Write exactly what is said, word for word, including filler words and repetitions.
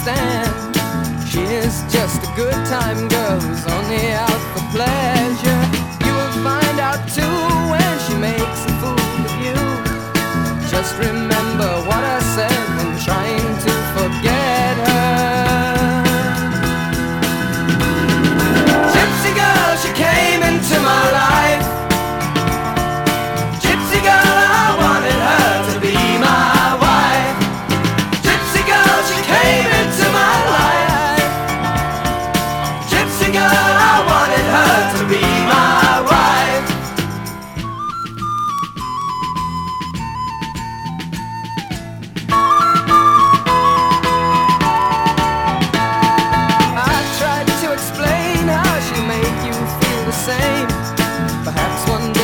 understand. She is just a good time girl who's only out for pleasure. You will find out too when she makes a fool of you. Just remember what I said when trying to forget her. Gypsy girl, she came into my life. Gypsy girl, I wanted her to be my wife. Gypsy girl, she came into my life. Gypsy girl, I wanted her to be my wife. I tried to explain how she made you feel the same. Perhaps one day